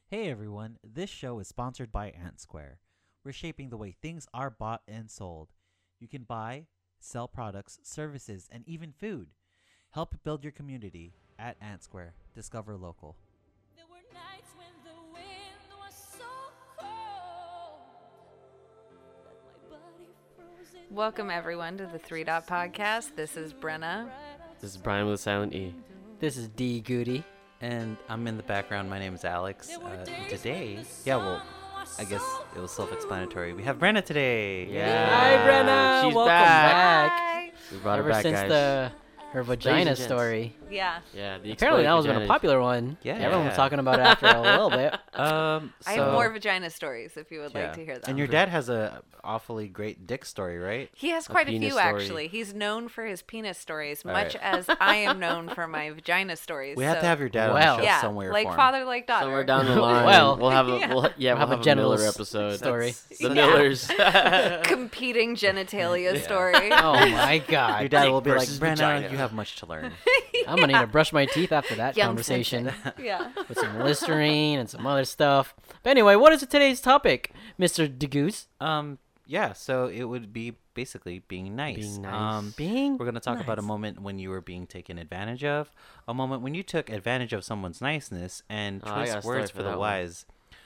Hey everyone, this show is sponsored by Ant Square. We're shaping the way things are bought and sold. You can buy, sell products, services, and even food. Help build your community at Ant Square. Discover local. There were nights when the wind was so cold that my body froze in Welcome everyone to the Three Dot Podcast. This is Brenna. This is Brian with a silent E. This is D Goody. And I'm in the background. My name is Alex. Today, I guess it was self-explanatory. We have Brenna today. Yeah. Hi, Brenna. She's Welcome back. back. We brought Ever her back, since guys. her vagina gents. story. Yeah. Yeah, the Apparently that exploded was been a vagina. popular one. Yeah. Everyone was talking about it after a little bit. I have So- more vagina stories if you would yeah. like to hear them. And your dad has a awfully great dick story, right? He has quite a penis few story. actually. He's known for his penis stories, All much right. as I am known for my vagina stories. We have so- to have your dad on Well. the show yeah, somewhere. like for him. father, like daughter. Somewhere down the line. Well, we'll have yeah. we'll have a a genital Miller episode. story. The Yeah. Millers. Competing genitalia story. Oh my God. Your dad will be like, versus Brenna, vagina." you have much to learn. I'm gonna need to brush my teeth after that Young conversation Yeah. with some Listerine and some other stuff. But anyway, what is today's topic, Mr. DeGoose? Yeah, so it would be basically being nice. Being nice. Being We're going to talk about a nice. moment when you were being taken advantage of, a moment when you took advantage of someone's niceness, and Oh, I got choice a story words for for the that one. wise.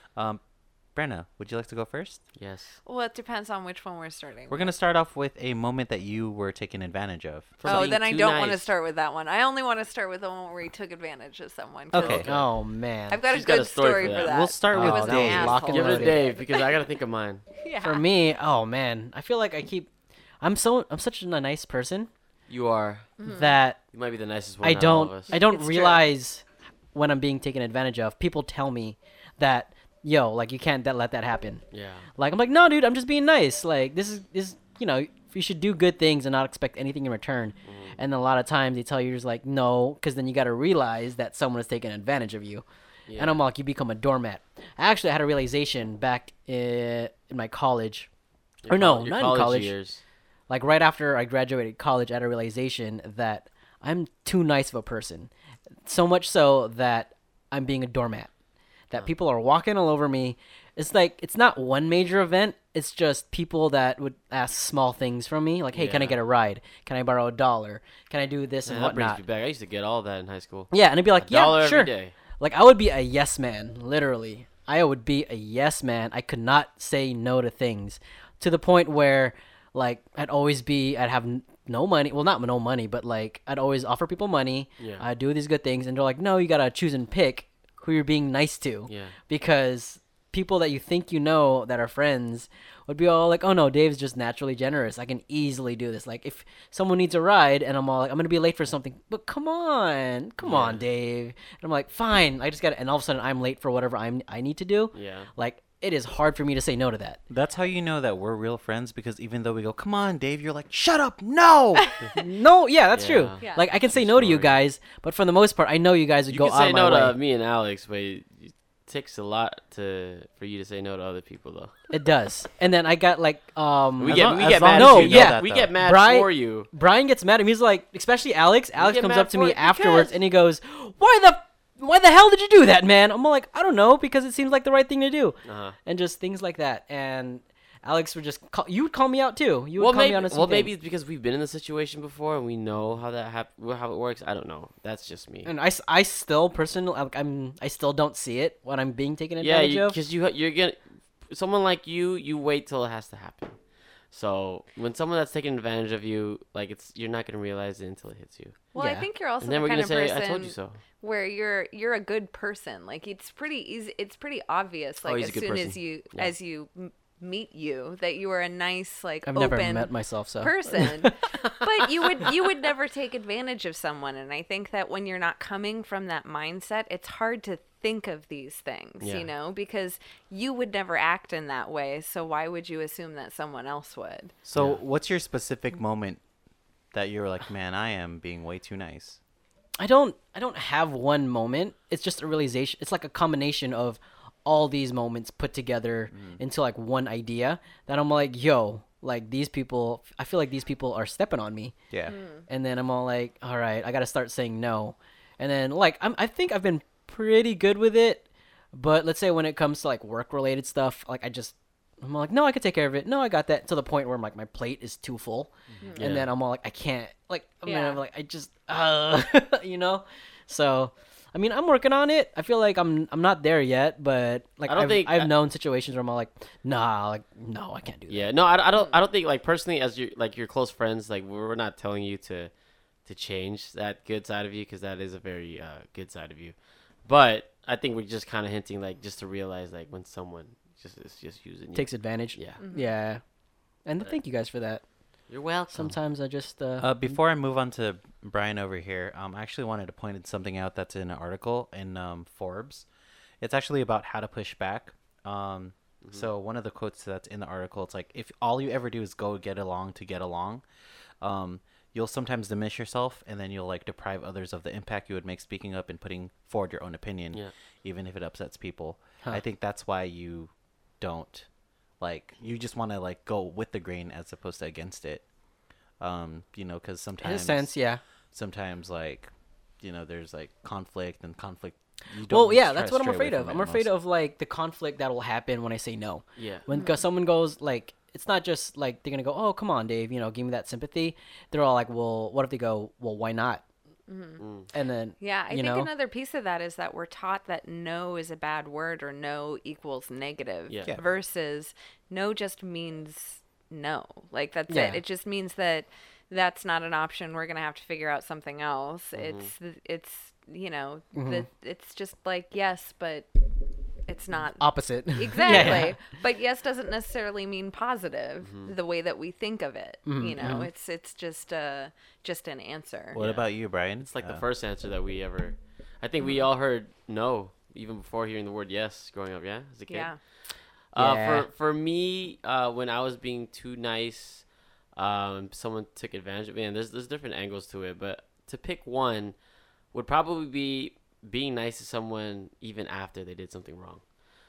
Brenna, would you like to go first? Yes. Well, it depends on which one we're starting. We're going to start off with a moment that you were taken advantage of. For Oh, being then I too don't want to nice. start with that one. I only want to start with the one where he took advantage of someone. 'cause Okay. Oh man. I've got She's a got good a story story for for that. that. We'll start Oh, with was that Dave. was lock and Give it to loaded. Dave because I gotta think of mine. Yeah. For me, oh man, I feel like I'm such a nice person You are. that You might be the nicest one. I out of all of don't us. I don't It's true. realize when I'm being taken advantage of. People tell me that like you can't let that happen. Yeah. Like I'm like, no, dude, I'm just being nice. Like this is you should do good things and not expect anything in return. And a lot of times they tell you just like no, because then you got to realize that someone is taking advantage of you. Yeah. And I'm like, you become a doormat. I actually had a realization back in my college. Your Or no, col- your not in college. years. Like right after I graduated college, I had a realization that I'm too nice of a person. So much so that I'm being a doormat. That people are walking all over me. It's like it's not one major event. It's just people that would ask small things from me, like, "Hey, can I Yeah. get a ride? Can I borrow $1? Can I do this Man, and that brings whatnot?" me back. I used to get all that in high school. Yeah, and I'd be like, "Yeah, $1 sure." every day. Like I would be a yes man, literally. I would be a yes man. I could not say no to things, to the point where like I'd have no money. Well, not no money, but like I'd always offer people money. Yeah. I'd do these good things, and they're like, "No, you gotta choose and pick who you're being nice to." Yeah. Because people that you think you know that are friends would be all like, "Oh no, Dave's just naturally generous. I can easily do this." Like if someone needs a ride and I'm all like, "I'm gonna be late for something," but come on, Dave. And I'm like, "Fine." I just got, and all of a sudden I'm late for whatever I need to do. Yeah. Like it is hard for me to say no to that. That's how you know that we're real friends, because even though we go, come on, Dave, you're like, shut up, no! No, yeah, that's true. Yeah. Yeah. Like I can say True no to you story. guys, but for the most part, I know you guys would You go can out say of no my way. to me and Alex, but it takes a lot for you to say no to other people, though. It does. And then I got like We As get long- we as get long mad. as at you you. know that, we though. get mad Brian- for you. Brian gets mad at me. He's like, especially Alex. Alex get comes mad up to for me it afterwards because- and he goes, Why the hell did you do that, man? I'm like, I don't know, because it seems like the right thing to do. Uh-huh. And just things like that. And Alex would just you would call me out too. You would Well, call maybe me out on some maybe things. it's because we've been in the situation before and we know how how it works. I don't know. That's just me. And I still personally, I still don't see it when I'm being taken Yeah, advantage of. because you're gonna someone like you wait till it has to happen. So when someone that's taking advantage of you, like you're not gonna realize it until it hits you, Well, I Yeah. think you're also and then the we're kind gonna of say, person "I told you so." where you're a good person. Like it's pretty easy. It's pretty obvious. Like he's a as good soon person. Yeah. as you meet you, that you are a nice, like I've open never met myself, so person. But you would never take advantage of someone. And I think that when you're not coming from that mindset, it's hard to think of these things, Yeah. you know, because you would never act in that way. So why would you assume that someone else would? So, Yeah. what's your specific moment that you're like, man, I am being way too nice? I don't have one moment. It's just a realization. It's like a combination of all these moments put together into like one idea that I'm like, yo, like these people, I feel like these people are stepping on me. Yeah. And then I'm all like, all right, I got to start saying no. And then like I think I've been pretty good with it, But let's say when it comes to like work related stuff, like I'm like, no, I could take care of it. No, I got that, to the point where I'm like, my plate is too full, Yeah. and then I'm all like, I can't, like, I mean, Yeah. I'm like, I just, you know. So, I mean, I'm working on it. I feel like I'm not there yet, but like, I don't think- I've known situations where I'm all like, nah, like, no, I can't do that. Yeah, no, I don't think, like, personally, as your close friends, like, we're not telling you to change that good side of you, because that is a very good side of you. But I think we're just kind of hinting, like, just to realize, like, when someone is just using you. Takes advantage. Yeah. Yeah. And thank you guys for that. You're welcome. Sometimes I just Before I move on to Brian over here, I actually wanted to point something out that's in an article in Forbes. It's actually about how to push back. So one of the quotes that's in the article, it's like, if all you ever do is go get along to get along, you'll sometimes diminish yourself, and then you'll like deprive others of the impact you would make speaking up and putting forward your own opinion, Yeah. even if it upsets people. Huh. I think that's why you don't, like, you just want to like go with the grain as opposed to against it. You know, because in a sometimes sense, yeah. sometimes like, you know, there's like conflict, and conflict you don't Well, yeah, try that's to what I'm stray away afraid of. from I'm it afraid most. of like the conflict that'll happen when I say no. Yeah. When someone goes like, it's not just like they're gonna go, oh, come on, Dave, you know, give me that sympathy. They're all like, well, what if they go, well, why not? And then Yeah, I you think know? another piece of that is that we're taught that no is a bad word, or no equals negative, Yeah. Yeah. versus no just means no. Like, that's Yeah. it. It just means that that's not an option. We're going to have to figure out something else. It's you know, it's just like yes, but it's not opposite. exactly. Yeah. But yes doesn't necessarily mean positive the way that we think of it. You know, it's just an answer. What about you, Brian? It's like the first answer that we ever. I think we all heard no even before hearing the word yes growing up. Yeah, as a kid. Yeah. Yeah. For me, when I was being too nice, someone took advantage of me. And there's different angles to it, but to pick one would probably be being nice to someone even after they did something wrong.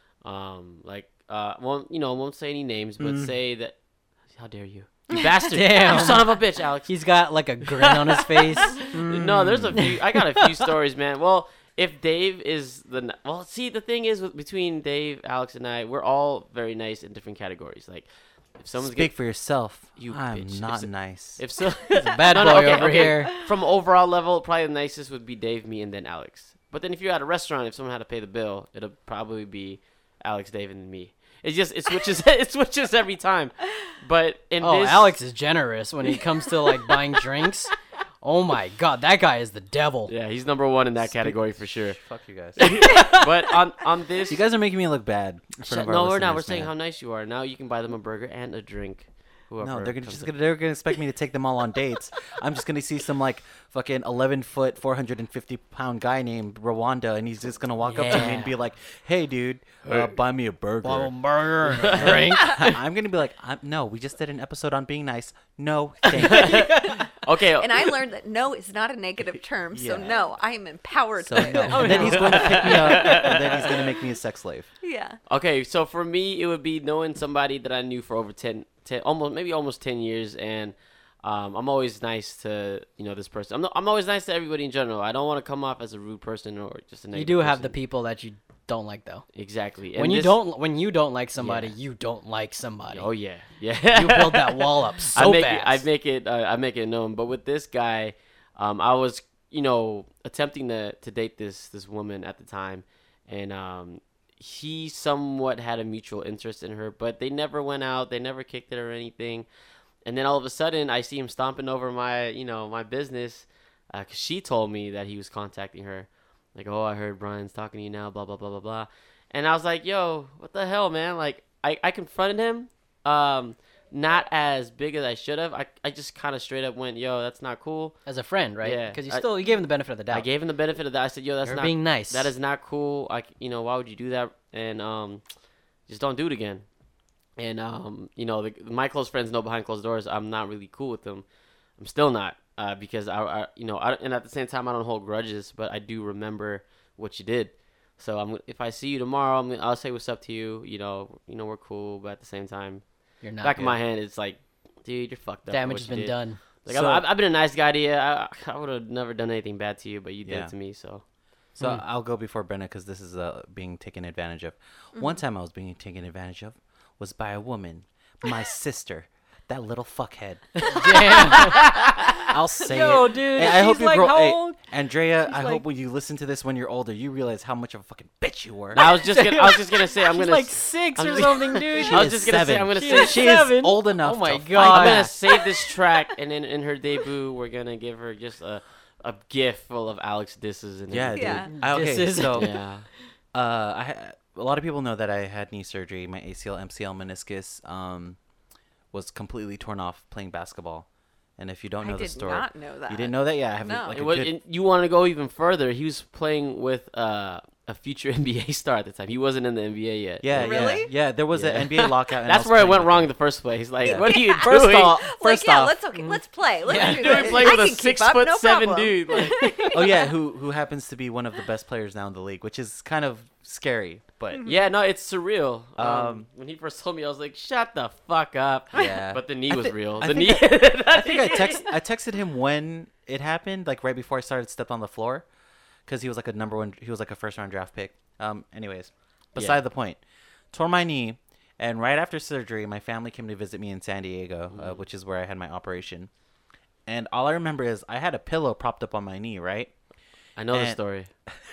Won't say any names, but say that. How dare you, you bastard! Damn. You son of a bitch, Alex. He's got like a grin on his face. No, there's a few. I got a few stories, man. Well, if Dave is see, the thing is between Dave, Alex, and I, we're all very nice in different categories. Like, if someone's Speak for yourself. You I'm bitch. not If- nice. if so, Bad boy over here. From overall level, probably the nicest would be Dave, me, and then Alex. But then if you're at a restaurant, if someone had to pay the bill, it'll probably be Alex, Dave, and me. It's just it switches it switches every time. But in Oh, this, Alex is generous when it comes to like buying drinks. Oh my god, that guy is the devil. yeah, he's number one in that category for sure. Fuck you guys. But on this, You guys are making me look bad. In front of our no, we're not. We're listeners, saying man. how nice you are. Now you can buy them a burger and a drink. Whoever No, they're comes up. they're gonna expect me to take them all on dates. I'm just gonna see some like fucking 11-foot, 450-pound guy named Rwanda, and he's just gonna walk up to me and Yeah. be like, "Hey, dude, buy me a burger." Burger and a drink. I'm gonna be like, "No, we just did an episode on being nice. No, thank you." Okay, And I learned that no is not a negative term, so Yeah. no, I am empowered So by no. it. And then he's going to pick me up, and then he's gonna make me a sex slave. Yeah. Okay, so for me, it would be knowing somebody that I knew for over 10 almost 10 years, and I'm always nice to this person. I'm always nice to everybody in general. I don't want to come off as a rude person or just a negative You do have the person. people that you don't like though. Exactly. When And you this- don't like somebody, Yeah. you don't like somebody. Oh yeah, yeah. You build that wall up so fast. I make it known. But with this guy, I was attempting to date this woman at the time, and he somewhat had a mutual interest in her, but they never went out. They never kicked it or anything. And then all of a sudden, I see him stomping over my business, because she told me that he was contacting her. Like, oh, I heard Brian's talking to you now, blah, blah, blah, blah, blah. And I was like, yo, what the hell, man? Like, I confronted him, not as big as I should have. I just kind of straight up went, yo, that's not cool. As a friend, right? Yeah, Because I- you gave him the benefit of the doubt. I gave him the benefit of that. I said, yo, that's You're not being nice. That is not cool. Why would you do that? And just don't do it again. And my close friends know behind closed doors I'm not really cool with them. I'm still not, because and at the same time I don't hold grudges, but I do remember what you did. So if I see you tomorrow, I'll say what's up to you. We're cool, but at the same time, You're not. back in my hand, it's like, dude, you're fucked up. for Damage what has you been did. done. Like So- I've been a nice guy to you. I would have never done anything bad to you, but you did Yeah. it to me. So So I'll go before Brenna because this is being taken advantage of. One time I was being taken advantage of was by a woman, my sister, that little fuckhead. I'll say Yo, it. dude, Hey, I hope she's you like grow. how Hey, old? Andrea, I like- hope when you listen to this when you're older, you realize how much of a fucking bitch you were. I was just gonna say I'm She's gonna like 6 I'm or just- something, dude. I was is just gonna say 7. I'm gonna She say is She is 7? old enough. Oh my to God. fight I'm gonna back. save this track, and then in her debut, we're gonna give her just a gift full of Alex disses and Yeah, dude. Yeah. Okay, This is- so yeah. a lot of people know that I had knee surgery. My ACL, MCL, meniscus was completely torn off playing basketball. And if you don't know I the did story, not know that. you didn't know that? Yeah, I have No. like It a was, good. and you want to go even further? He was playing with a future NBA star at the time. He wasn't in the NBA yet. Yeah, Really? yeah. There was Yeah. an NBA lockout. And I That's was where it playing went with wrong him. in the first place. Like, Yeah. what are you First doing? off, Like, yeah, off, let's play. Let's Yeah, do dude, this. playing I with a can keep up, no 6'7" problem. dude. Like, Oh yeah, who happens to be one of the best players now in the league, which is kind of scary. But yeah, no, it's surreal. Um, When he first told me, I was like, "Shut the fuck up." Yeah. But the knee I was thi- real. I The think knee. I think I texted him when it happened, like right before I started stepped on the floor, because he was like he was like a first round draft pick. Anyways, beside Yeah. the point, tore my knee, and right after surgery, my family came to visit me in San Diego, which is where I had my operation. And all I remember is I had a pillow propped up on my knee, right? I know the And- story.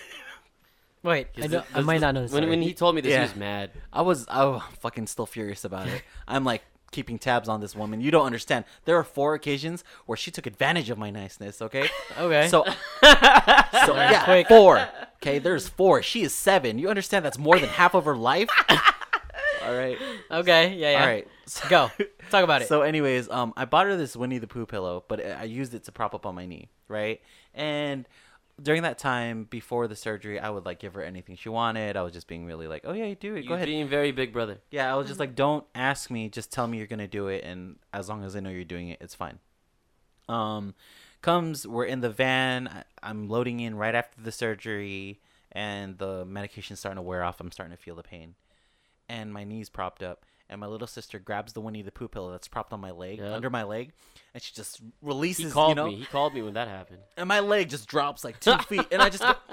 Wait, I, 'Cause don't, I this- might this- not know this. When he told me this, Yeah. he was mad. I'm fucking still furious about it. I'm like keeping tabs on this woman. You don't understand. There are 4 occasions where she took advantage of my niceness. Okay. Okay. So yeah, quick. 4. Okay, there's 4. She is 7. You understand? That's more than half of her life. All right. Okay, yeah. All right. Go. Talk about it. So, anyways, I bought her this Winnie the Pooh pillow, but I used it to prop up on my knee, right? And during that time before the surgery, I would like give her anything she wanted. I was just being really like, "Oh yeah, you do it. Go You ahead." being very big brother. Yeah, I was just like, "Don't ask me. Just tell me you're gonna do it, and as long as I know you're doing it, it's fine." We're in the van. I'm loading in right after the surgery, and the medication's starting to wear off. I'm starting to feel the pain, and my knee's propped up. And my little sister grabs the Winnie the Pooh pillow that's propped on my leg, Yeah. under my leg, and she just releases. He called you know, me. He called me when that happened. and my leg just drops like 2 feet, and I just go,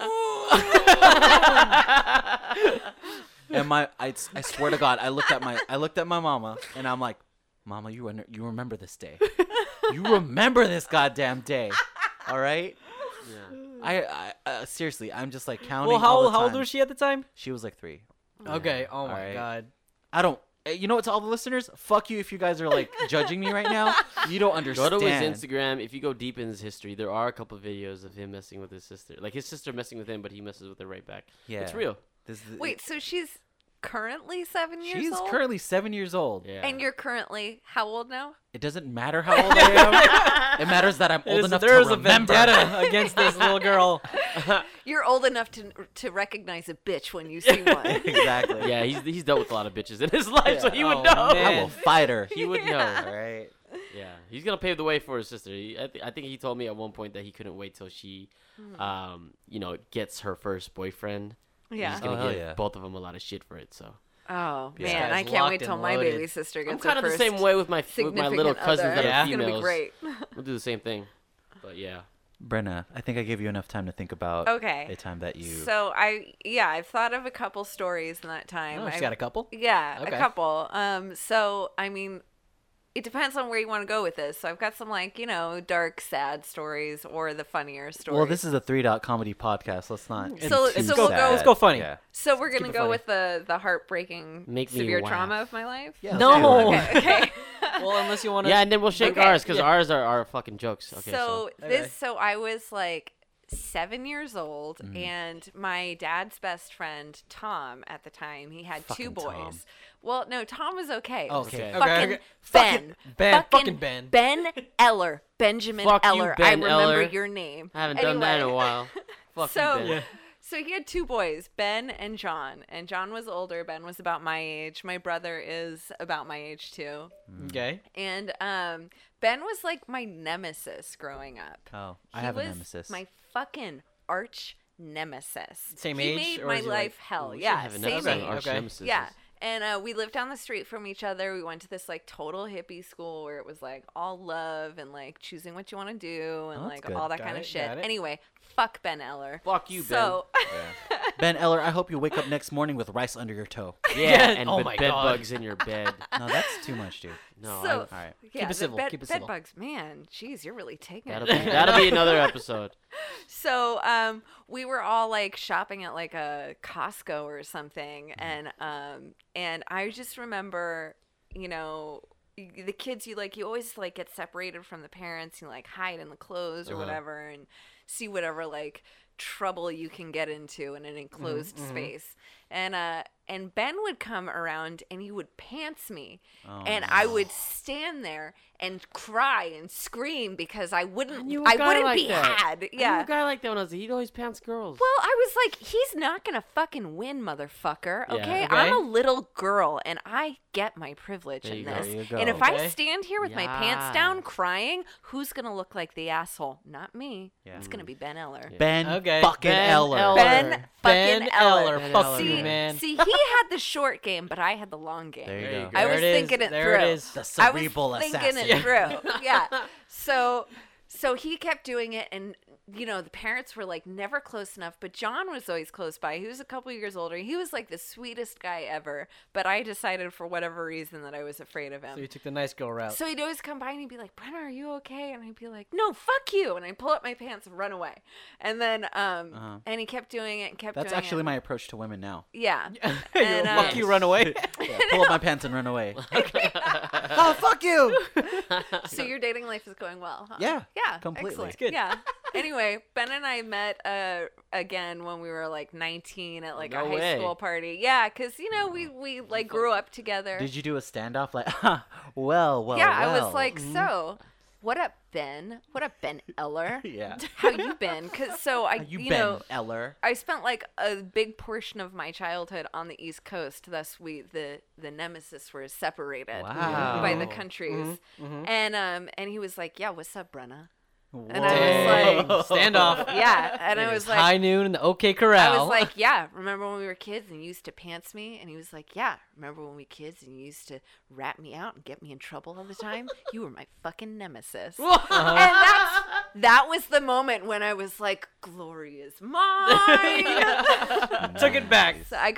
and I swear to God, I looked at my mama, and I'm like, "Mama, you remember this day? You remember this goddamn day, all right?" Yeah. I seriously, I'm just like counting. well, all the how old time. was she at the time? She was like 3. Okay. Oh my Alright. God. I don't. You know what? To all the listeners, fuck you if you guys are like judging me right now. You don't Go understand. to his Instagram. If you go deep in his history, there are a couple of videos of him messing with his sister. Like his sister messing with him, but he messes with her right back. Yeah, It's real. Wait, so she's currently 7 years she's old? currently 7 years old. Yeah. And you're currently how old now? It doesn't matter how old I am. It matters that I'm old enough There's to a remember. vendetta against this little girl. You're old enough to recognize a bitch when you see one. Exactly. Yeah, he's dealt with a lot of bitches in his life, so he would Oh, know. man. I will fight her. He would know. All right. Yeah, he's gonna pave the way for his sister. I think he told me at one point that he couldn't wait till she, gets her first boyfriend. Yeah. He's gonna hell give yeah. both of them a lot of shit for it. So Oh Yeah. man, This I guy's can't locked wait till and my loaded. baby sister gets I'm her kind of the first same way with my little significant cousins other. that Yeah. are It's gonna females. be great. We'll do the same thing. But yeah. Brenna, I think I gave you enough time to think about Okay. a time that you. So I've thought of a couple stories in that time. Oh, she's I've- got a couple. Yeah, Okay. a couple. So I mean, it depends on where you want to go with this. So I've got some dark, sad stories or the funnier stories. well, this is a 3 comedy podcast. Let's not. be So- too so we'll go- sad. let's go funny. Yeah. So we're gonna keep it go funny. with the heartbreaking Make me severe laugh. trauma of my life. Yeah, let's No. do it. Okay. Well, unless you want to. Yeah, and then we'll shake Okay. ours because Yeah. ours are fucking jokes. Okay, so So I was like 7 years old, Mm-hmm. and my dad's best friend Tom at the time, he had two Fucking boys. Tom. Well, no, Tom was okay. It Oh, was okay. Fucking Okay. Ben. Fucking Ben. Ben Eller. Benjamin Fuck you, Eller. Ben I remember Eller. your name. I haven't done that in a Anyway. while. Fuck So, you, Ben. Yeah. so he had two boys, Ben and John. And John was older. Ben was about my age. My brother is about my age too. Okay. And Ben was like my nemesis growing up. Oh, I He have a was nemesis. My fucking arch nemesis. Same he age, made or my is he, life like- hell. We should Yeah, have an same episode on age. arch Okay. nemesis. Yeah. And we lived down the street from each other. We went to this like total hippie school where it was like all love and like choosing what you want to do and Oh, that's like good. all that Got kind of it, shit. got it. Anyway, fuck Ben Eller. Fuck you, So Ben Eller, I hope you wake up next morning with rice under your toe. Yeah, and Oh with my bed God. bugs in your bed. No, that's too much, dude. No, So- All right. yeah, it the civil, Bed, keep it bed civil. bugs, man. Jeez, you're really taking that'll it. be that'll be another episode. So we were all like shopping at like a Costco or something, and I just remember, you know, the kids you always like get separated from the parents, you like hide in the clothes or whatever, and see whatever like trouble you can get into in an enclosed space. And Ben would come around and he would pants me, Oh, and I would stand there and cry and scream because I I wouldn't knew a I guy wouldn't like be that. had. I knew Yeah. a guy like that when I was. He'd always pants girls. Well, I was like, he's not gonna fucking win, motherfucker. Yeah. Okay? Okay. I'm a little girl, and I get my privilege There in you go. this. There you go. And if I Okay. stand here with my pants Yeah. down, crying, who's gonna look like the asshole? Not me. Yeah. It's gonna be Ben Eller. Ben Okay. fucking Ben Eller. Eller. Ben Ben fucking Eller. Ben Fuck Eller. you, See, man. see, he had the short game, but I had the long game. There you There go. you go. I There was it is. thinking it There through. it is. The I was cerebral thinking assassin. it through. Yeah. So he kept doing it, and you know the parents were like never close enough. But John was always close by. He was a couple years older. He was like the sweetest guy ever. But I decided for whatever reason that I was afraid of So him. you took the nice girl route. So he'd always come by and he'd be like, "Brenna, are you okay?" And I'd be like, "No, fuck you!" And I'd pull up my pants and run away. And then and he kept doing it and kept That's doing actually it. my approach to women now. Yeah. You And, fuck you, run away. Yeah, pull up my pants and run away. Oh, fuck you! So your dating life is going well, huh? Yeah, Yeah. completely. Excellent. It's good. Yeah. Anyway, Ben and I met again when we were like 19 at like No a high way. school party. Yeah, because you know we like grew up together. Did you do a standoff like, well, yeah, I was well. like, so what up, Ben? What up, Ben Eller? Yeah. How you been? Because so I, How you you been, know. Eller? I spent like a big portion of my childhood on the East Coast. Thus, the nemesis were separated by the Wow. countries. And he was like, "Yeah, what's up, Brenna?" And Dang. I was like, Standoff. "Yeah," and It I is was like, high noon in the OK Corral. I was like, "Yeah, remember when we were kids and you used to pants me?" And he was like, "Yeah, remember when we were kids and you used to rat me out and get me in trouble all the time? You were my fucking nemesis." And that was the moment when I was like, "Glory is mine." took it back.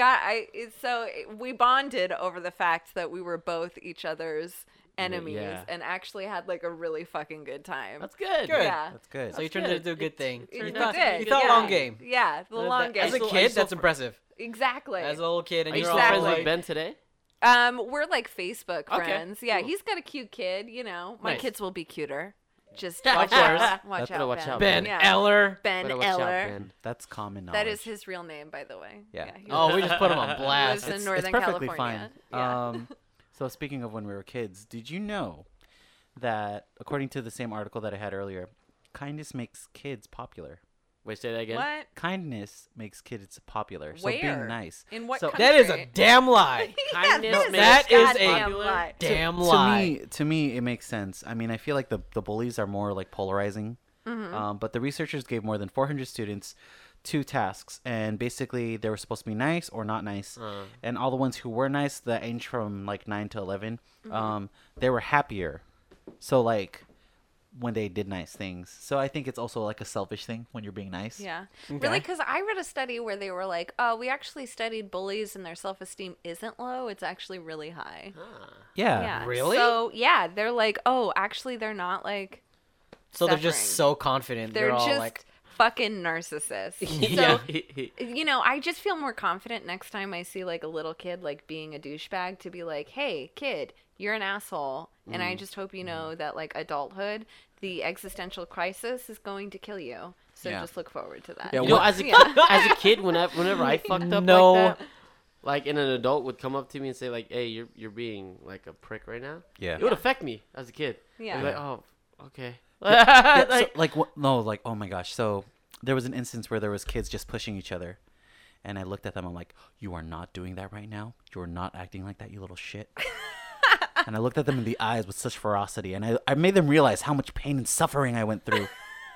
So we bonded over the fact that we were both each other's enemies Yeah. and actually had like a really fucking good time. That's good. Good. Yeah. That's good. So you turned it into a good thing. You You did. thought, you thought yeah. long game. Yeah, the long game. As a Are you kid, still that's impressive. Exactly. As a little kid, and Are you you're still all friends like, with Ben today? We're like Facebook Okay, friends. Yeah, cool. he's got a cute kid, you know. My Nice. kids will be cuter. Just Of watch course. out. Watch Better out, watch Ben. out, Ben Yeah. Eller. Ben Better watch out, Eller. Ben. That's common knowledge. That is his real name, by the way. Yeah. he Oh, we lives- just put him on lives blast. in It's Northern perfectly California. fine. Yeah. So speaking of when we were kids, did you know that according to the same article that I had earlier, kindness makes kids popular? Wait, say that again. What? Kindness makes kids popular. So Where? being nice. In what So- country? That is a damn lie. Kindness Yes, makes that is goddamn a lie. damn lie. To me, it makes sense. I mean, I feel like the bullies are more like polarizing. But the researchers gave more than 400 students 2 tasks, and basically they were supposed to be nice or not nice. And all the ones who were nice, that range from like 9 to 11, they were happier. So like when they did nice things. So I think it's also like a selfish thing when you're being nice. Yeah. Okay. Really, because I read a study where they were like, oh, we actually studied bullies and their self-esteem isn't low. It's actually really high. Yeah. Yeah. Really? So, yeah, they're like, oh, actually, they're not like, So they're just suffering. so confident. they're all just like, fucking narcissists. Yeah. So, you know, I just feel more confident next time I see like a little kid like being a douchebag to be like, hey, kid, you're an asshole. And I just hope you know that like adulthood, the existential crisis is going to kill you. So Yeah. just look forward to that. Yeah, You know, what- as a kid, whenever I fucked up No. like that, like, and an adult would come up to me and say like, "Hey, you're being like a prick right now." Yeah. It would affect me as a kid. Yeah. I'd be like, oh, okay. Yeah, so, Like, like what? No, like oh my gosh. So there was an instance where there was kids just pushing each other, and I looked at them. I'm like, you are not doing that right now. You are not acting like that, you little shit. And I looked at them in the eyes with such ferocity, and I made them realize how much pain and suffering I went through.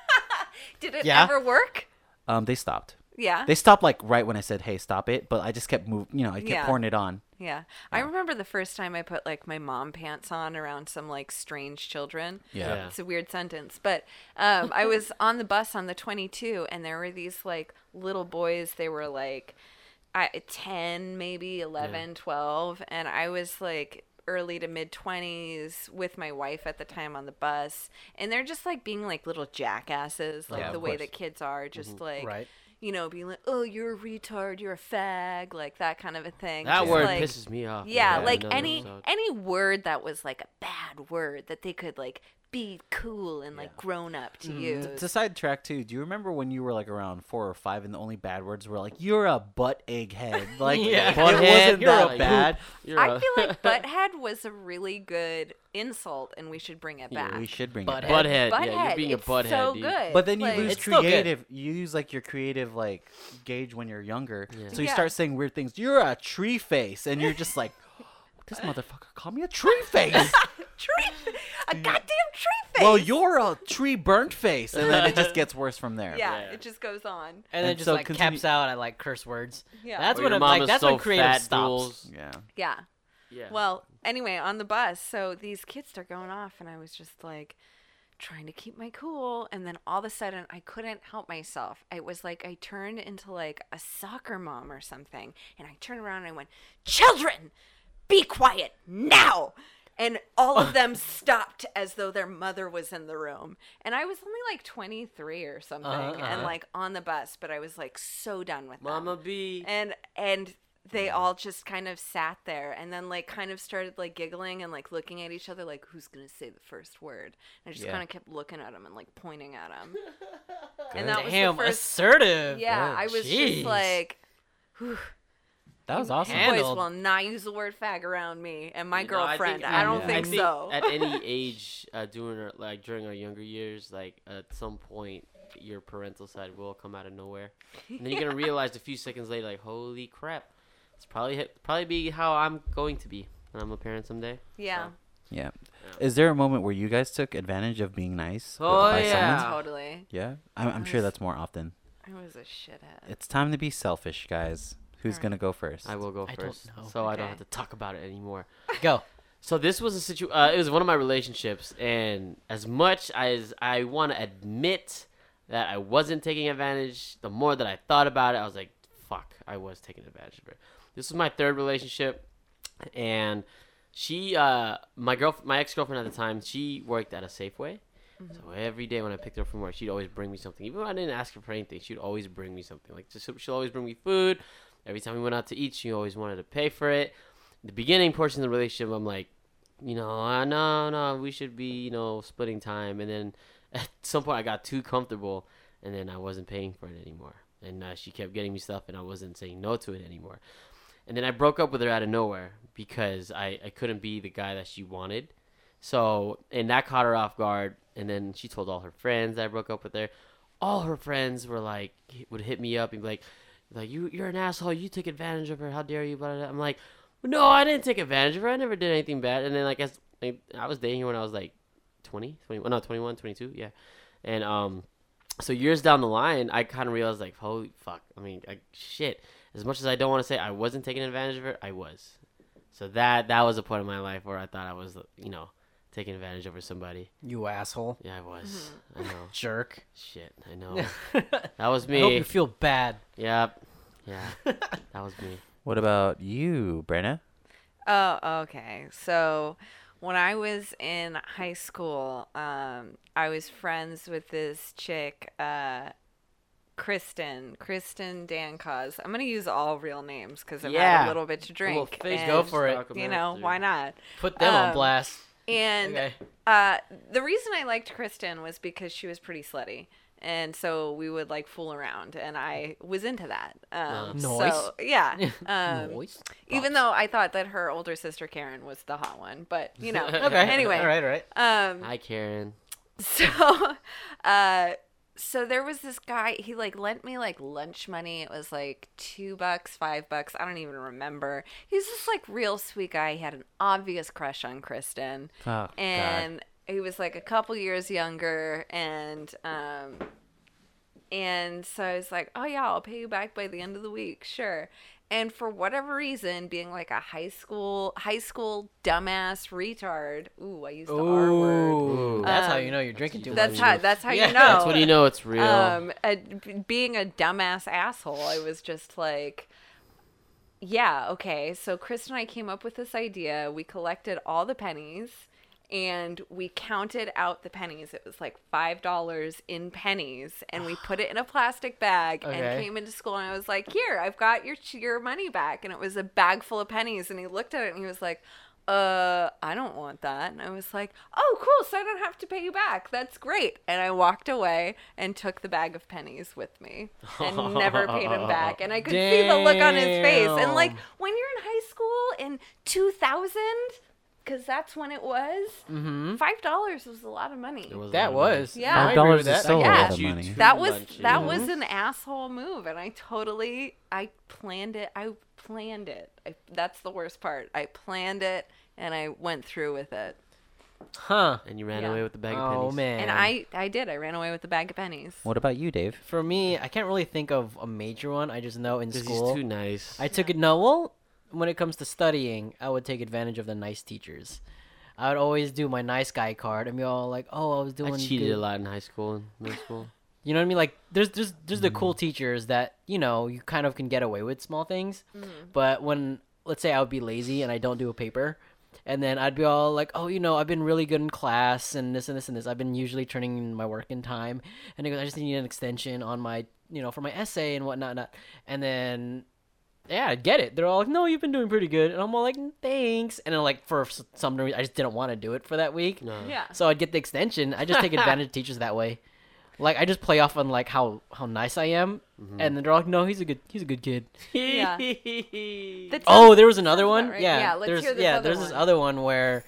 Did it Yeah. ever work? They stopped. Yeah. They stopped like right when I said, "Hey, stop it!" But I just kept moving. You know, I kept Yeah. pouring it on. Yeah. I remember the first time I put like my mom pants on around some like strange children. Yeah. It's a weird sentence, but I was on the bus on the 22 and there were these like little boys. They were like 10, maybe 11, 12. And I was like early to mid 20s with my wife at the time on the bus. And they're just like being like little jackasses, like Yeah, the of way course. that kids are, just like, Right. you know, being like, oh, you're a retard, you're a fag, like that kind of a thing. That Just, word like, pisses me off. yeah, man. like Another any episode. any word that was like a bad word that they could like be cool and like grown up to use. To sidetrack too, do you remember when you were like around 4 or 5 and the only bad words were like "you're a butt egghead"? Like Yeah. it Butthead, wasn't you're that a bad. You're I a- feel like butthead was a really good insult, and we should bring it Yeah, back. we should bring Butthead. it back. Butthead. Yeah, Butthead, you're being a it's butthead, so dude. good. But then you Like, lose It's still good. creative. You use like your creative like gauge when you're younger. Yeah. So you Yeah. start saying weird things. You're a tree face, and you're just like, this motherfucker called me a tree face. a goddamn tree face. Well, you're a tree burnt face, and then it just gets worse from there. yeah, Yeah. it just goes on. And then And just so like continue- caps out at like curse words. Yeah. That's Or when your it, mom like is that's so when creative fat, stops. duels. Yeah. Yeah. Yeah. Well, anyway, on the bus, so these kids start going off, and I was just like trying to keep my cool, and then all of a sudden I couldn't help myself. It was like I turned into like a soccer mom or something, and I turned around and I went, "Children, be quiet now!" And all of them stopped as though their mother was in the room. And I was only like 23 or something, and like on the bus, but I was like so done with them. Mama B. And they all just kind of sat there and then like kind of started like giggling and like looking at each other like, who's gonna say the first word? And I just Yeah. kind of kept looking at them and like pointing at them. Good. And that was Damn, the first. assertive. Yeah, Good. I was Jeez. just like, whew, That was awesome. And- boys Handled. will not use the word fag around me and my You know, girlfriend. I don't yeah. think I think so. At any age, during our younger years, like at some point, your parental side will come out of nowhere, and then you're gonna realize a few seconds later, like, holy crap, it's probably be how I'm going to be when I'm a parent someday. Yeah, Yeah. Is there a moment where you guys took advantage of being nice Oh, by yeah. someone? totally. Yeah. I'm sure that's more often. I was a shithead. It's time to be selfish, guys. Who's Alright. gonna go first? I will go I don't first, know. so I don't Okay. have to talk about it anymore. Go. So this was it was one of my relationships, and as much as I want to admit that I wasn't taking advantage, the more that I thought about it, I was like, fuck, I was taking advantage of her. This was my third relationship, and she, my ex-girlfriend at the time, she worked at a Safeway. So every day when I picked her up from work, she'd always bring me something. Even when I didn't ask her for anything, she'd always bring me something. Like, she'll always bring me food. Every time we went out to eat, she always wanted to pay for it. The beginning portion of the relationship, I'm like, no, we should be, splitting time. And then at some point, I got too comfortable, and then I wasn't paying for it anymore. And she kept getting me stuff, and I wasn't saying no to it anymore. And then I broke up with her out of nowhere because I couldn't be the guy that she wanted. So, and that caught her off guard. And then she told all her friends that I broke up with her. All her friends were like, would hit me up and be like, you're an asshole. You took advantage of her. How dare you? Blah, blah, blah. I'm like, no, I didn't take advantage of her. I never did anything bad. And then like I was dating her when I was like 21, 22. Yeah. And so years down the line, I kind of realized like, holy fuck. I mean, shit. As much as I don't want to say I wasn't taking advantage of her, I was. So that was a point in my life where I thought I was, taking advantage over somebody. You asshole. Yeah, I was. I know. Jerk. Shit, I know. That was I hope me. you feel bad. Yep. Yeah, that was me. What about you, Brenna? Oh, okay. So when I was in high school, I was friends with this chick, Kristen Dankos. I'm gonna use all real names because I've had Yeah. a little bit to drink. face Go and, for it. talk about You know, why not? Put them on Um, blast. And Okay. the reason I liked Kristen was because she was pretty slutty. And so we would like fool around, and I was into that. Nice. So, yeah. Noise. Even though I thought that her older sister Karen was the hot one, but you know. Okay. Anyway. All right. Hi, Karen. So, so there was this guy. He like lent me like lunch money. It was like $2, $5. I don't even remember. He's this like real sweet guy. He had an obvious crush on Kristen, Oh, and he was like a couple years younger. And so I was like, oh yeah, I'll pay you back by the end of the week, sure. And for whatever reason, being like a high school dumbass retard. Ooh, I used the R word. Ooh, that's how Um, you know you're drinking too That's much. how you Yeah. know. That's when you know it's real. Being a dumbass asshole, I was just like, yeah, okay. So Chris and I came up with this idea. We collected all the pennies and we counted out the pennies. It was like $5 in pennies, and we put it in a plastic bag Okay. and came into school. And I was like, "Here, I've got your money back." And it was a bag full of pennies. And he looked at it and he was like, I don't want that. And I was like, "Oh, cool. So I don't have to pay you back. That's great." And I walked away and took the bag of pennies with me and never paid him back. And I could see the look on his face. And like, Damn. when you're in high school in 2000, because that's when it was, $5 was a lot of money. It was a lot That of money. was. Yeah. I agree $5 with is that. still a Yeah. lot of You money. too. That was Lunch, that yeah. was an asshole move, and I planned it. That's the worst part. I planned it, and I went through with it. Huh. And you ran Yeah. away with the bag of Oh pennies. man. And I did. I ran away with the bag of pennies. What about you, Dave? For me, I can't really think of a major one. I just know in 'Cause he's school, too nice. I took it. No, well, when it comes to studying, I would take advantage of the nice teachers. I would always do my nice guy card and be all like, "Oh, I was doing I cheated good." a lot in high school and middle school. You know what I mean? Like, there's the cool teachers that you kind of can get away with small things, but when let's say I would be lazy and I don't do a paper, and then I'd be all like, "Oh, I've been really good in class and this and this and this. I've been usually turning in my work in time, and he goes, I just need an extension on my for my essay and whatnot." And then yeah, I get it. They're all like, "No, you've been doing pretty good," and I'm all like, "Thanks." And then like for some reason, I just didn't want to do it for that week. No. Yeah. So I'd get the extension. I just take advantage of teachers that way. Like I just play off on like how nice I am, and then they're like, "No, he's a good kid." Yeah. That Oh, sounds- there was another sounds one. about right. Yeah, Yeah, let's there's hear this other there's this one. other one where,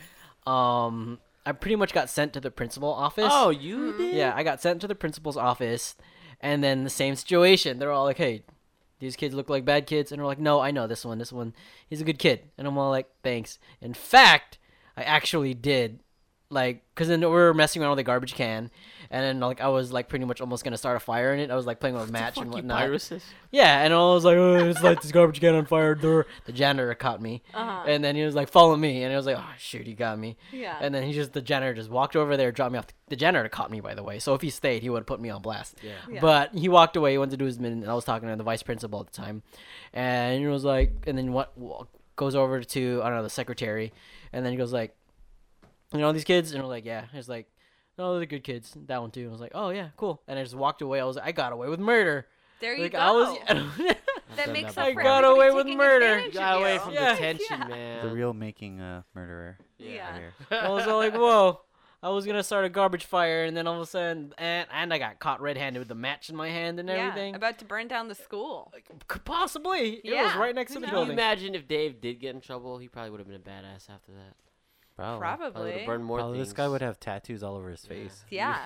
I pretty much got sent to the principal office. Oh, you did? Yeah, I got sent to the principal's office, and then the same situation. They're all like, "Hey, these kids look like bad kids," and they're like, "No, I know this one. This one, he's a good kid." And I'm all like, "Thanks." In fact, I actually did, like, cause then we were messing around with a garbage can, and then like I was like pretty much almost gonna start a fire in it. I was like playing with a match and Fuck you, whatnot. viruses. Yeah, and I was like, "Oh, it's like this garbage can on fire." The janitor caught me, and then he was like, "Follow me," and I was like, "Oh shoot, he got me." Yeah. And then the janitor just walked over there, dropped me off. The janitor caught me, by the way. So if he stayed, he would have put me on blast. Yeah. Yeah. But he walked away. He went to do his minute, and I was talking to the vice principal at the time, and he was like, and then goes over to I don't know the secretary, and then he goes like, these kids, and we're like, yeah. He's like, "No, they're good kids." That one too. And I was like, "Oh yeah, cool." And I just walked away. I was like, I got away with murder. There you Like go. I was. That done makes that up for before. I got everybody away with taking murder. advantage You of got away you. from Yeah. detention, Yeah. man. The real making a murderer. Yeah. Right here. I was all like, whoa. I was gonna start a garbage fire, and then all of a sudden, and I got caught red-handed with the match in my hand and everything. Yeah, about to burn down the school. Possibly, it was Yeah, right next who to the knows? Can you building. imagine if Dave did get in trouble? He probably would have been a badass after that. Probably. Probably would Probably. have burned more Probably things. this guy would have tattoos all over his face. Yeah.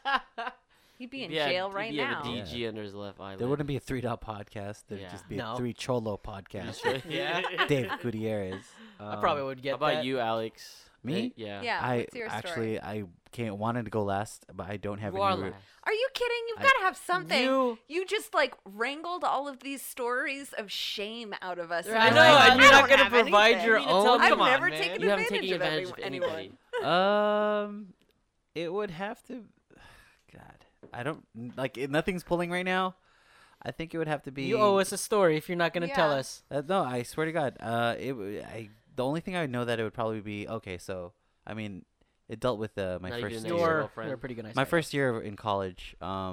He'd be in Yeah, jail right he'd now. have a DG under his left eyelid. There wouldn't be a 3 Dot podcast. There'd Yeah. just be No. a 3 Cholo podcast. Yeah. Dave Gutierrez. I probably would get How about that. you, Alex? Me? Hey, yeah. Yeah. I what's your story? I can't wanted to go last, but I don't have You are any. last. Are you kidding? You've I- got to have something. You- just like wrangled all of these stories of shame out of us. and I I'm know, like, and you're I not don't gonna have provide anything. your You mean to tell own. me- I've Come on, never man. taken You haven't advantage taken of advantage of anyone. anybody. It would have to. God, I don't like. Nothing's pulling right now. I think it would have to be. You owe us a story if you're not gonna tell Yeah. us. No, I swear to God. The only thing I know that it would probably be okay. So I mean, it dealt with my Not first even year. your You're girlfriend. a pretty good nice My guy. first year in college,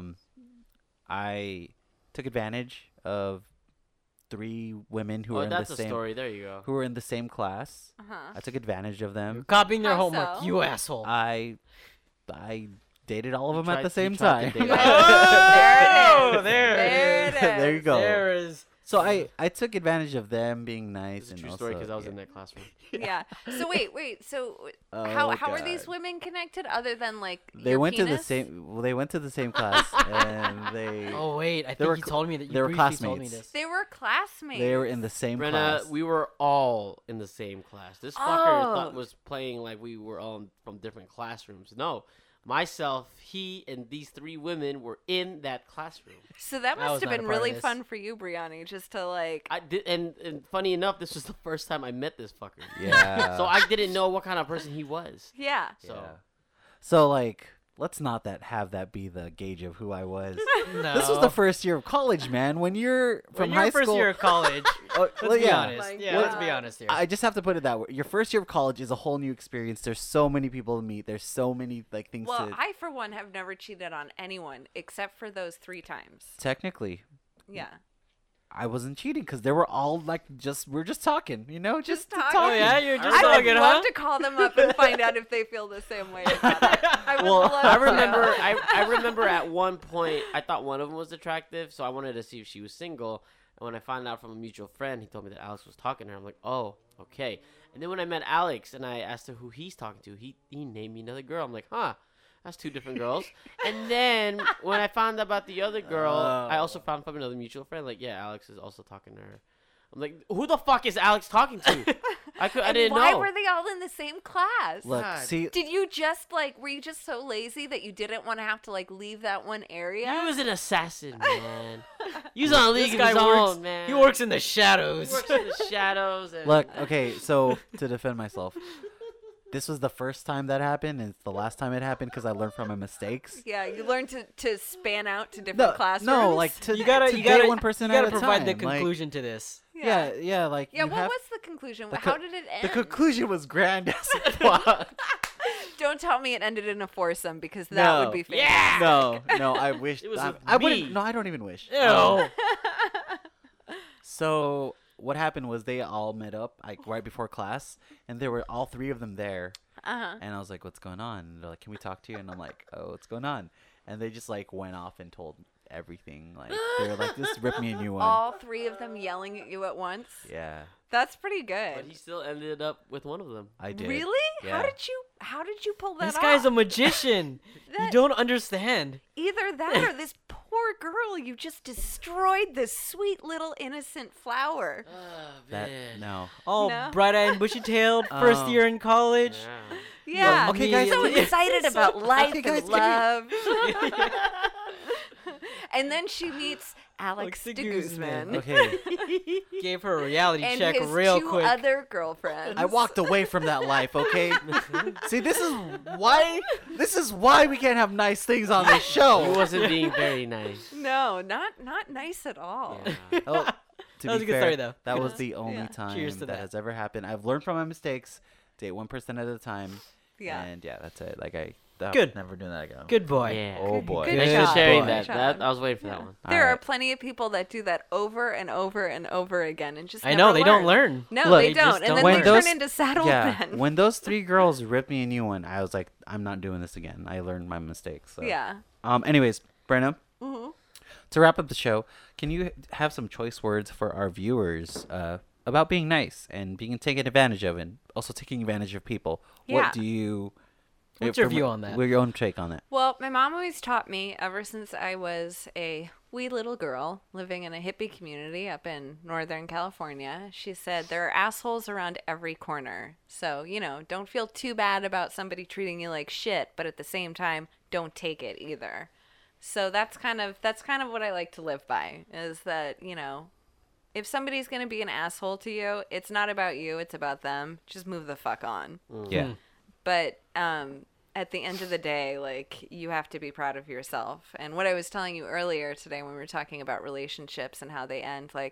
I took advantage of 3 women who were Oh, in that's the a same story. There you go. who were in the same class. Uh-huh. I took advantage of You're them. copying their How homework, so? you asshole. I dated all of them at the You same tried to time. date Oh, There it is. there There it is. There you go. There is. So I took advantage of them being nice It's a and true also, story because I was yeah. in that classroom. Yeah. So wait. So Oh, how are these God. women connected other than like They your went to the penis? same. Well, they went to the same class, and they Oh wait, I They think were you cl- told me that. You they were briefly told me classmates. this. They were classmates. they were in the same Brenna, class. we were all in the same class. This fucker Oh. thought was playing like we were all from different classrooms. No, myself, he, and these 3 women were in that classroom. So that I was must have not a been part of really this. fun for you, Brianni, just to like. I did, and funny enough, this was the first time I met this fucker. Yeah. So I didn't know what kind of person he was. Yeah. So Yeah. So like, let's not have that be the gauge of who I was. No. This was the first year of college, man. When you're from When high you're first school, year of college. oh, Let's well, be yeah. honest. my Yeah, let's be God. honest here. I just have to put it that way. Your first year of college is a whole new experience. There's so many people to meet. There's so many like things Well, to. I for one have never cheated on anyone except for those 3 times. Technically, Yeah. I wasn't cheating because they were all like we're just talking, just talking. talking. Oh yeah, you're just I would talking, love huh? to call them up and find out if they feel the same way about it. I would Well, love I to. remember, I remember at one point I thought one of them was attractive, so I wanted to see if she was single. And when I found out from a mutual friend, he told me that Alex was talking to her. I'm like, oh, okay. And then when I met Alex and I asked her who he's talking to, he named me another girl. I'm like, huh, that's 2 different girls. And then when I found out about the other girl, I also found from another mutual friend, like, yeah, Alex is also talking to her. I'm like, who the fuck is Alex talking to? I And didn't why know. were they all in the same class? Look, God. see, Did you just were you just so lazy that you didn't want to have to leave that one area? He was an assassin, man. He was on a league This of guy his works. own, man. He works in the He shadows. works in the shadows. And look. Okay, so to defend myself, this was the first time that happened, and it's the last time it happened because I learned from my mistakes. Yeah, you learned to span out to different No, classrooms. no, like to You gotta, to you date gotta, one person you gotta at a provide time. the like- conclusion to this. yeah, like Yeah, you what have- was the conclusion? the How co- did it the end? conclusion was grand as fuck. Don't tell me it ended in a foursome because that would No. be fantastic. No, I wish It was I, with I wouldn't. me. No, I don't even wish. Ew. So what happened was they all met up like right before class, and there were all 3 of them there. Uh-huh. And I was like, "What's going on?" And they're like, "Can we talk to you?" And I'm like, "Oh, what's going on?" And they just like went off and told everything. Like they were like, "Just rip me a new one." All 3 of them yelling at you at once. Yeah, That's pretty But good. he still ended up with one of them. I did. Really? Yeah. How did you pull that This off? guy's a magician. You That- don't understand. Either that or this poor girl, you just destroyed this sweet little innocent flower. That no. All No? bright-eyed and bushy-tailed, first Um, year in college. Yeah. Okay, guys, So can we- excited about life Okay, guys, and can love. And then she meets Alex Alex de de Guzman. Guzman Okay, Gave her a reality and check his real 2 quick. other girlfriends. I walked away from that life. Okay. See, this is why. This is why we can't have nice things on this He show. wasn't being very nice. No, not nice at all. Yeah. Oh, to That was be a good fair, story, though. that was the only Yeah. time Cheers to that that. has ever happened. I've learned from my mistakes. Date one person at a time. Yeah. And yeah, that's it. Like Good. never doing that again. Good boy. Yeah. Oh boy. Good Thanks job. for sharing boy. that. Good That job. I was waiting for Yeah. that one. There are Alright. plenty of people that do that over and over and over again and just I know, never they don't learn. No, Look, they they don't. just And don't then learn. they When turn those- into saddle Yeah, men. when those 3 girls ripped me a new one, I was like, I'm not doing this again. I learned my mistakes. So. Yeah. Anyways, Brenna, hmm to wrap up the show, can you have some choice words for our viewers about being nice and being taken advantage of, and also taking advantage of people? Yeah. What do you? What's your view on that? What's your own take on it? Well, my mom always taught me ever since I was a wee little girl living in a hippie community up in Northern California. She said there are assholes around every corner. So, don't feel too bad about somebody treating you like shit, but at the same time, don't take it either. So that's kind of what I like to live by, is that, if somebody's going to be an asshole to you, it's not about you, it's about them. Just move the fuck on. Yeah. But at the end of the day, you have to be proud of yourself. And what I was telling you earlier today when we were talking about relationships and how they end, I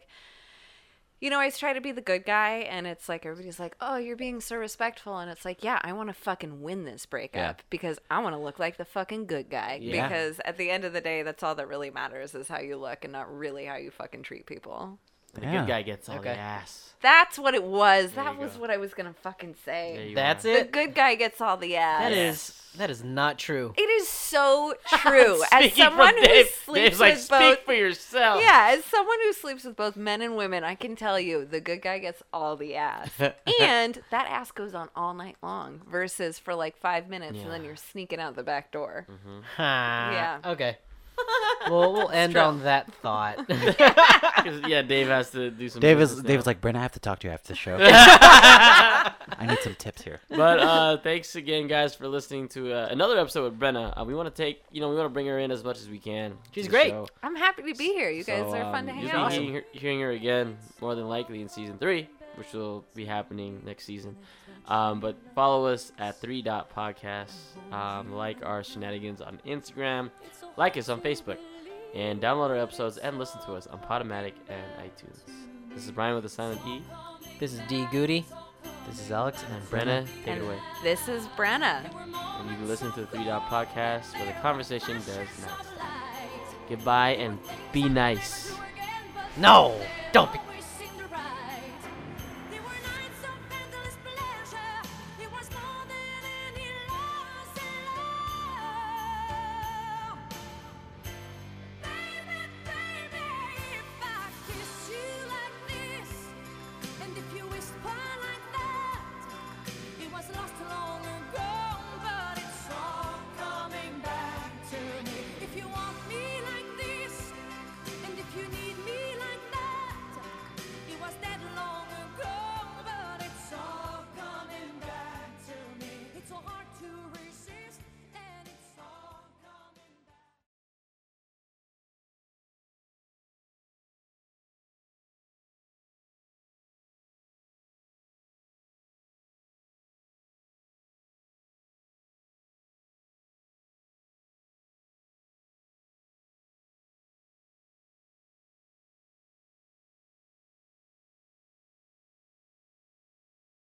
always try to be the good guy, and it's like everybody's like, oh, you're being so respectful. And it's like, yeah, I want to fucking win this breakup because I want to look like the fucking good guy. Yeah. Because at the end of the day, that's all that really matters is how you look and not really how you fucking treat people. The Yeah. good guy gets all Okay. the ass. That's what it was. There That you was go. what I was going to fucking say. There you That's are. The it. good guy gets all the ass. That is not true. It is so true. As Speaking someone from who Dave, sleeps Dave's like, with speak both, for yourself. yeah, as someone who sleeps with both men and women, I can tell you the good guy gets all the ass, and that ass goes on all night long. Versus for 5 minutes, and then Yeah. you're sneaking out the back door. Ha. Yeah. Okay. We'll end on that thought. 'Cause, yeah, Dave has to do some. business now. David's like, Brenna, I have to talk to you after the show. I need some tips here. But thanks again, guys, for listening to another episode with Brenna. We want to take, we want to bring her in as much as we can. She's to the great. show. I'm happy to be here. You guys So, are fun to hang you'll out be with. hearing her again, more than likely in season 3, which will be happening next season. But follow us at 3dot Podcast. Like our shenanigans on Instagram. Like us on Facebook. And download our episodes and listen to us on Podomatic and iTunes. This is Brian with a silent E. This is D Goody. This is Alex and Brenna, take And it away. this is Brenna. And you can listen to the 3dot Podcast where the conversation does not stop. Goodbye and be nice. No, don't be.